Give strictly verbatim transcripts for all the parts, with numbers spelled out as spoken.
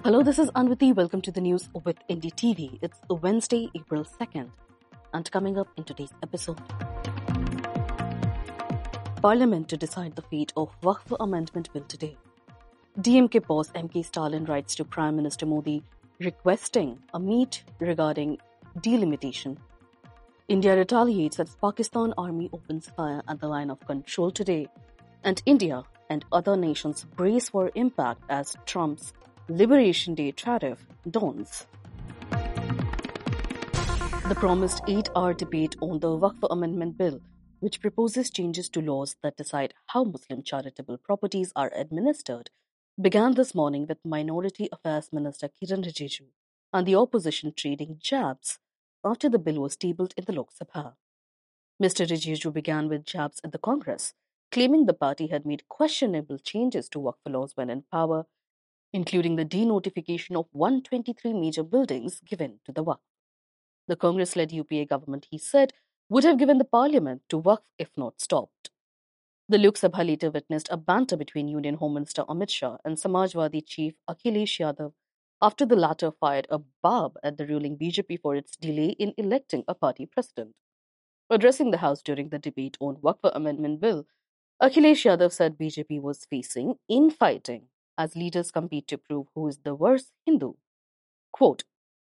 Hello, this is Anvati. Welcome to the news with Indie T V. It's Wednesday, April second. And coming up in today's episode, Parliament to decide the fate of Waqf Amendment Bill today. D M K boss M K Stalin writes to Prime Minister Modi requesting a meet regarding delimitation. India retaliates as Pakistan army opens fire at the line of control today. And India and other nations brace for impact as Trump's Liberation Day tariff dawns. The promised eight-hour debate on the Waqf Amendment Bill, which proposes changes to laws that decide how Muslim charitable properties are administered, began this morning with Minority Affairs Minister Kiran Rijiju and the opposition trading jabs after the bill was tabled in the Lok Sabha. Mister Rijiju began with jabs at the Congress, claiming the party had made questionable changes to Waqf laws when in power, including the denotification of one hundred twenty-three major buildings given to the Waqf. The Congress-led U P A government, he said, would have given the parliament to Waqf if not stopped. The Lok Sabha later witnessed a banter between Union Home Minister Amit Shah and Samajwadi chief Akhilesh Yadav after the latter fired a barb at the ruling B J P for its delay in electing a party president. Addressing the House during the debate on Waqf Amendment Bill, Akhilesh Yadav said B J P was facing infighting as leaders compete to prove who is the worst Hindu. Quote,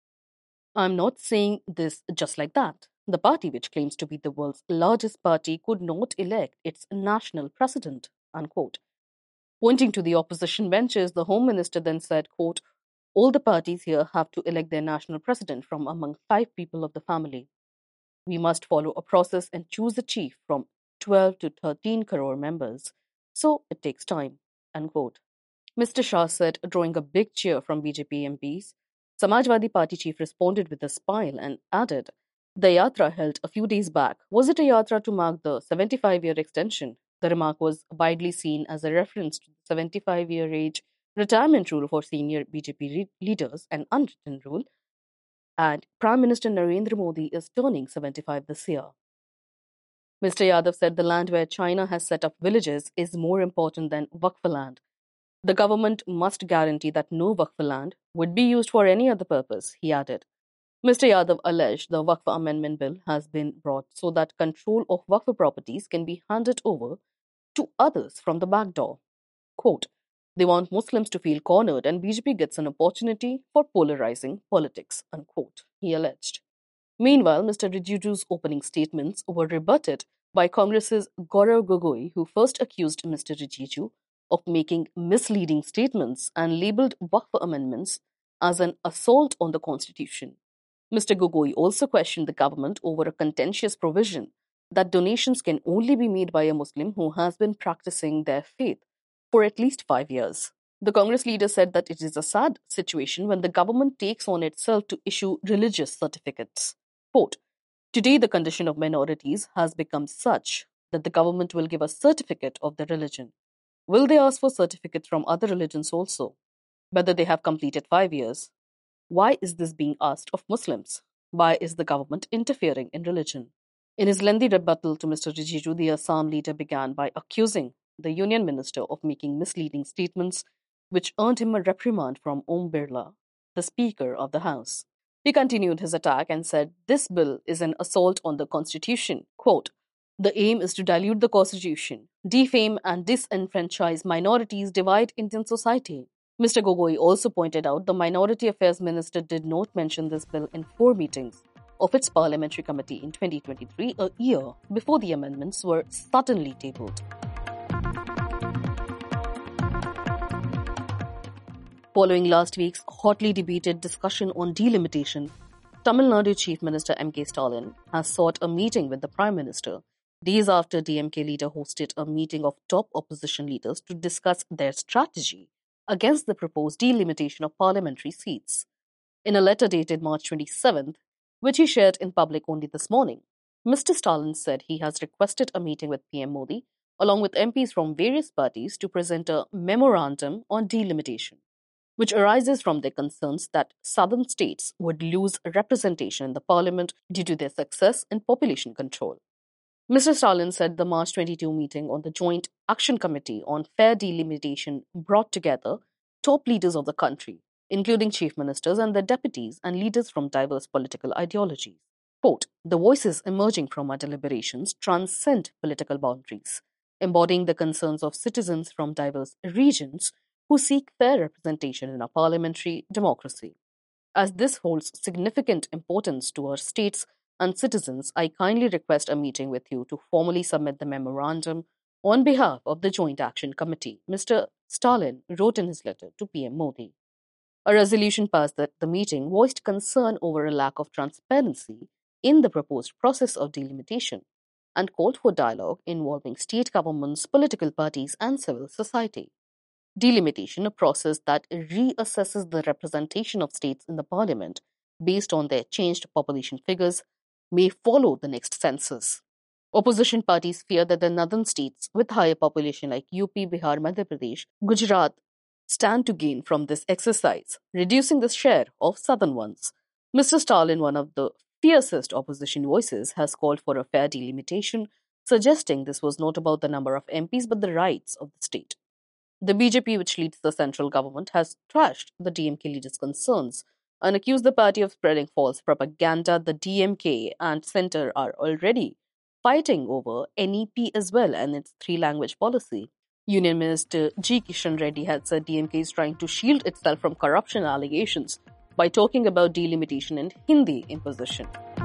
I'm not saying this just like that. The party, which claims to be the world's largest party, could not elect its national president, unquote. Pointing to the opposition benches, the Home Minister then said, quote, all the parties here have to elect their national president from among five people of the family. We must follow a process and choose a chief from twelve to thirteen crore members. So it takes time, unquote. Mister Shah said, drawing a big cheer from B J P M Ps. Samajwadi Party chief responded with a smile and added, the yatra held a few days back, was it a yatra to mark the seventy-five-year extension? The remark was widely seen as a reference to the seventy-five-year age retirement rule for senior B J P re- leaders, an unwritten rule, and Prime Minister Narendra Modi is turning seventy-five this year. Mister Yadav said the land where China has set up villages is more important than Waqf land. The government must guarantee that no Waqf land would be used for any other purpose, he added. Mister Yadav alleged the Waqf Amendment Bill has been brought so that control of Waqf properties can be handed over to others from the back door. Quote, they want Muslims to feel cornered and B J P gets an opportunity for polarizing politics, unquote, he alleged. Meanwhile, Mister Rijiju's opening statements were rebutted by Congress's Gaurav Gogoi, who first accused Mister Rijiju of making misleading statements and labelled Waqf amendments as an assault on the constitution. Mister Gogoi also questioned the government over a contentious provision that donations can only be made by a Muslim who has been practicing their faith for at least five years. The Congress leader said that it is a sad situation when the government takes on itself to issue religious certificates. Quote, today the condition of minorities has become such that the government will give a certificate of their religion. Will they ask for certificates from other religions also? Whether they have completed five years? Why is this being asked of Muslims? Why is the government interfering in religion? In his lengthy rebuttal to Mister Rijiju, the Assam leader began by accusing the union minister of making misleading statements, which earned him a reprimand from Om Birla, the Speaker of the House. He continued his attack and said, this bill is an assault on the constitution. Quote, the aim is to dilute the constitution, defame and disenfranchise minorities, divide Indian society. Mister Gogoi also pointed out the Minority Affairs Minister did not mention this bill in four meetings of its parliamentary committee in twenty twenty-three, a year before the amendments were suddenly tabled. Following last week's hotly debated discussion on delimitation, Tamil Nadu Chief Minister M K Stalin has sought a meeting with the Prime Minister days after D M K leader hosted a meeting of top opposition leaders to discuss their strategy against the proposed delimitation of parliamentary seats. In a letter dated March twenty-seventh, which he shared in public only this morning, Mister Stalin said he has requested a meeting with P M Modi, along with M Ps from various parties, to present a memorandum on delimitation, which arises from their concerns that southern states would lose representation in the parliament due to their success in population control. Mister Stalin said the March twenty-second meeting on the Joint Action Committee on Fair Delimitation brought together top leaders of the country, including chief ministers and their deputies and leaders from diverse political ideologies. Quote, the voices emerging from our deliberations transcend political boundaries, embodying the concerns of citizens from diverse regions who seek fair representation in our parliamentary democracy. As this holds significant importance to our states and citizens, I kindly request a meeting with you to formally submit the memorandum on behalf of the Joint Action Committee, Mister Stalin wrote in his letter to P M Modi. A resolution passed at the meeting voiced concern over a lack of transparency in the proposed process of delimitation and called for dialogue involving state governments, political parties, and civil society. Delimitation, a process that reassesses the representation of states in the parliament based on their changed population figures, may follow the next census. Opposition parties fear that the northern states with higher population like U P, Bihar, Madhya Pradesh, Gujarat stand to gain from this exercise, reducing the share of southern ones. Mister Stalin, one of the fiercest opposition voices, has called for a fair delimitation, suggesting this was not about the number of M Ps but the rights of the state. The B J P, which leads the central government, has trashed the D M K leader's concerns and accused the party of spreading false propaganda. The D M K and centre are already fighting over N E P as well and its three language policy. Union Minister G. Kishan Reddy had said D M K is trying to shield itself from corruption allegations by talking about delimitation and Hindi imposition.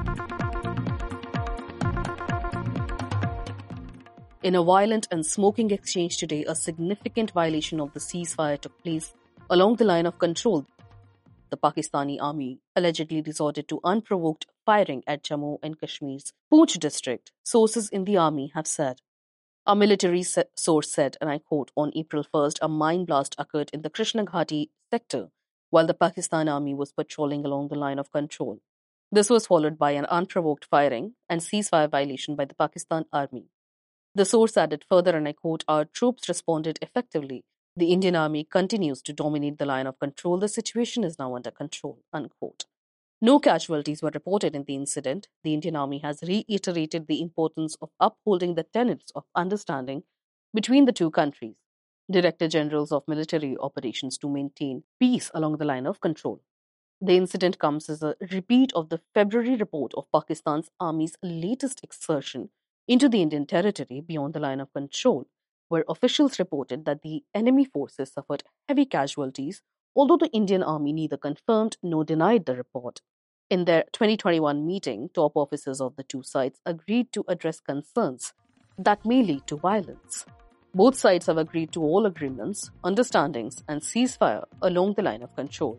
In a violent and smoking exchange today, a significant violation of the ceasefire took place along the line of control. The Pakistani army allegedly resorted to unprovoked firing at Jammu and Kashmir's Poonch district, sources in the army have said. A military se- source said, and I quote, on April first, a mine blast occurred in the Krishna Ghati sector while the Pakistan army was patrolling along the line of control. This was followed by an unprovoked firing and ceasefire violation by the Pakistan army. The source added further, and I quote, our troops responded effectively. The Indian army continues to dominate the line of control. The situation is now under control, unquote. No casualties were reported in the incident. The Indian army has reiterated the importance of upholding the tenets of understanding between the two countries. Director Generals of Military Operations to maintain peace along the line of control. The incident comes as a repeat of the February report of Pakistan's army's latest excursion into the Indian territory beyond the line of control, where officials reported that the enemy forces suffered heavy casualties, although the Indian army neither confirmed nor denied the report. In their twenty twenty-one meeting, top officers of the two sides agreed to address concerns that may lead to violence. Both sides have agreed to all agreements, understandings, and ceasefire along the line of control.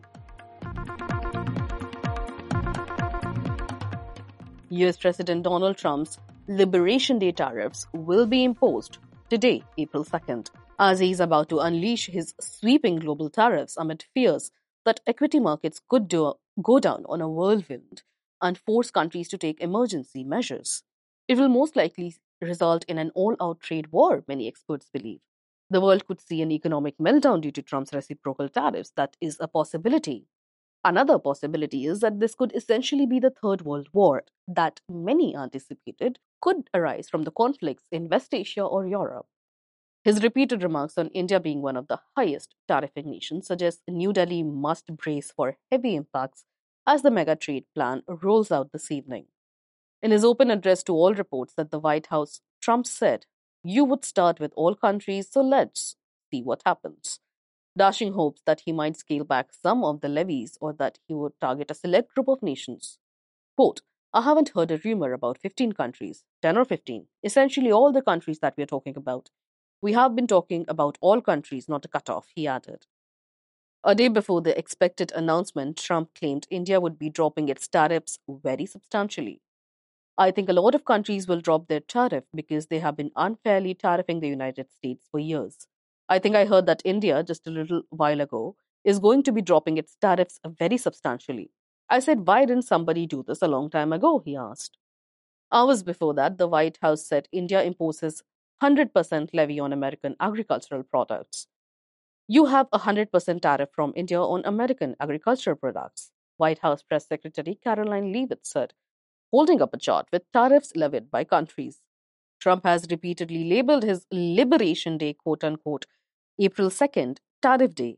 U S President Donald Trump's Liberation Day tariffs will be imposed today, April second, as he is about to unleash his sweeping global tariffs amid fears that equity markets could do, go down on a whirlwind and force countries to take emergency measures. It will most likely result in an all-out trade war, many experts believe. The world could see an economic meltdown due to Trump's reciprocal tariffs. That is a possibility. Another possibility is that this could essentially be the Third World War that many anticipated could arise from the conflicts in West Asia or Europe. His repeated remarks on India being one of the highest tariffing nations suggest New Delhi must brace for heavy impacts as the mega trade plan rolls out this evening. In his open address to all reports at the White House, Trump said, "You would start with all countries, so let's see what happens," dashing hopes that he might scale back some of the levies or that he would target a select group of nations. Quote, I haven't heard a rumor about fifteen countries, ten or fifteen, essentially all the countries that we are talking about. We have been talking about all countries, not a cutoff, he added. A day before the expected announcement, Trump claimed India would be dropping its tariffs very substantially. I think a lot of countries will drop their tariff because they have been unfairly tariffing the United States for years. I think I heard that India, just a little while ago, is going to be dropping its tariffs very substantially. I said, why didn't somebody do this a long time ago? He asked. Hours before that, the White House said India imposes one hundred percent levy on American agricultural products. You have a one hundred percent tariff from India on American agricultural products, White House Press Secretary Caroline Leavitt said, holding up a chart with tariffs levied by countries. Trump has repeatedly labeled his Liberation Day, quote unquote, April second, Tariff Day,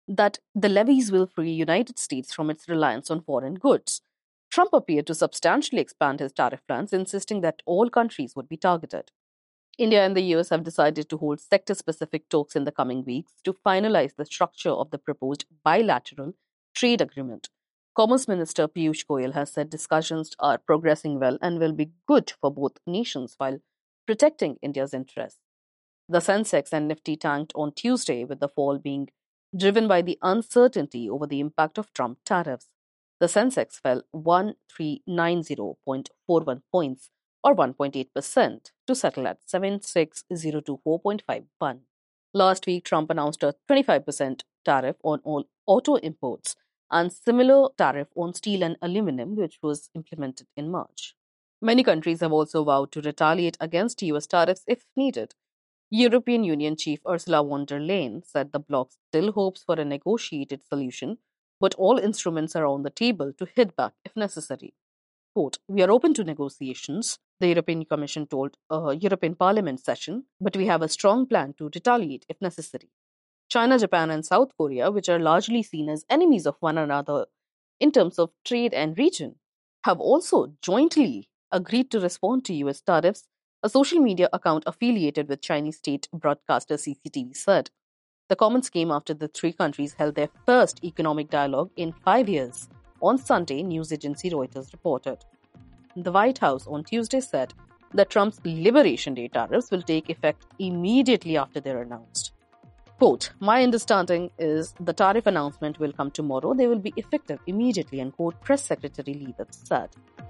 that the levies will free United States from its reliance on foreign goods. Trump appeared to substantially expand his tariff plans, insisting that all countries would be targeted. India and the U S have decided to hold sector specific talks in the coming weeks to finalize the structure of the proposed bilateral trade agreement. Commerce Minister Piyush Goyal has said discussions are progressing well and will be good for both nations while protecting India's interests. The Sensex and Nifty tanked on Tuesday, with the fall being driven by the uncertainty over the impact of Trump tariffs. The Sensex fell one thousand three hundred ninety point four one points, or one point eight percent, to settle at seven six zero two four point five one. Last week, Trump announced a twenty-five percent tariff on all auto imports and similar tariff on steel and aluminum, which was implemented in March. Many countries have also vowed to retaliate against U S tariffs if needed. European Union Chief Ursula von der Leyen said the bloc still hopes for a negotiated solution, but all instruments are on the table to hit back if necessary. Quote, "We are open to negotiations," the European Commission told a European Parliament session, "but we have a strong plan to retaliate if necessary." China, Japan, and South Korea, which are largely seen as enemies of one another in terms of trade and region, have also jointly agreed to respond to U S tariffs, a social media account affiliated with Chinese state broadcaster C C T V said. The comments came after the three countries held their first economic dialogue in five years. On Sunday, news agency Reuters reported. The White House on Tuesday said that Trump's Liberation Day tariffs will take effect immediately after they're announced. Quote, "My understanding is the tariff announcement will come tomorrow. They will be effective immediately," and quote, Press Secretary Leavitt said.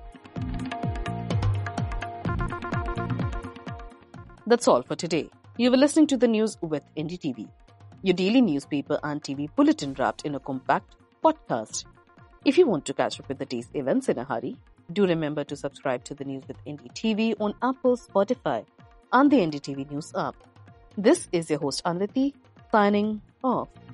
That's all for today. You were listening to the news with N D T V, your daily newspaper and T V bulletin wrapped in a compact podcast. If you want to catch up with the day's events in a hurry, do remember to subscribe to the News with N D T V on Apple, Spotify, and the N D T V News app. This is your host Anriti, signing off.